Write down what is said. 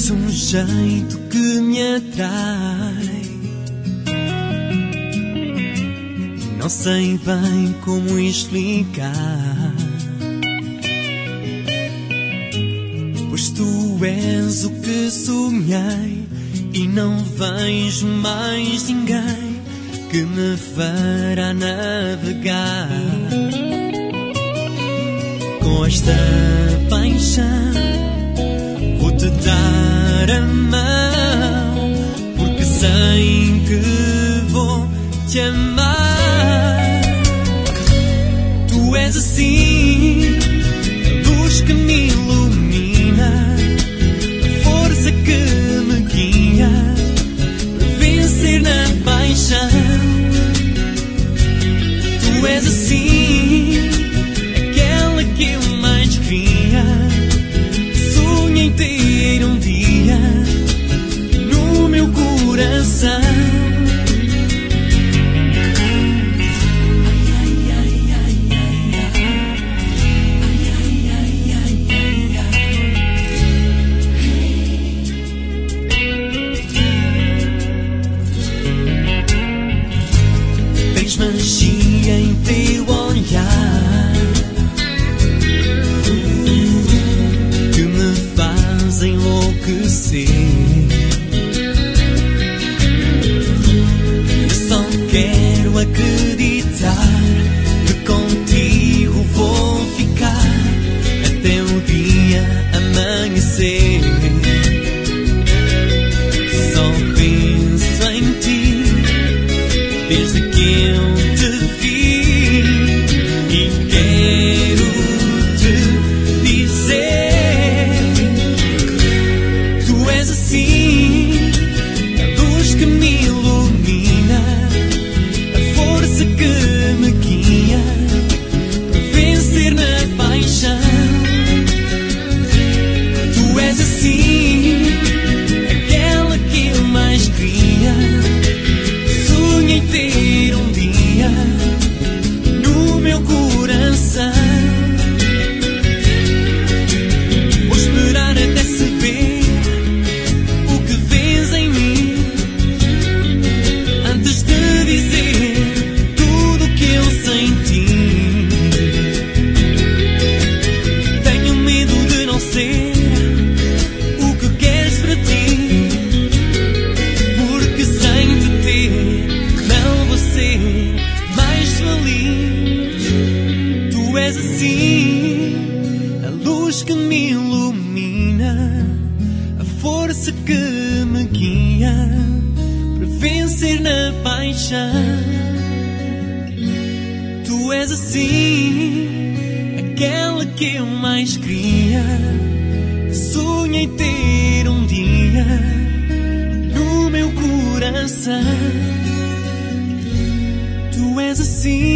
Tens um jeito que me atrai. Não sei bem como explicar, pois tu és o que sonhei e não vejo mais ninguém que me fará navegar. Com esta paixão vou-te dar a mão, porque sei que vou te amar. Tu és assim a luz que me ilumina, a força que me guia para vencer na paixão. Tu és assim aquela que eu mais queria. Sonhei ter um dia no meu coração. Tens magia em teu olhar que me faz enlouquecer. Eu só quero acreditar que contigo vou ficar até o dia amanhecer. Só penso em ti desde que eu te vi e quero te dizer: tu és assim a luz que me ilumina, a força que me guia para vencer na paixão. Tu és assim aquela que eu mais queria. Sonhei ter um dia no meu coração. Vou esperar até se ver o que vês em mim, antes de dizer tudo o que eu senti. Tenho medo de não ser o que queres para ti, porque sem te ter não vou ser mais feliz. Tu és assim a luz que me ilumina, a força que me guia para vencer na paixão. Tu és assim aquela que eu mais queria. Sonhei ter um dia no meu coração. Tu és assim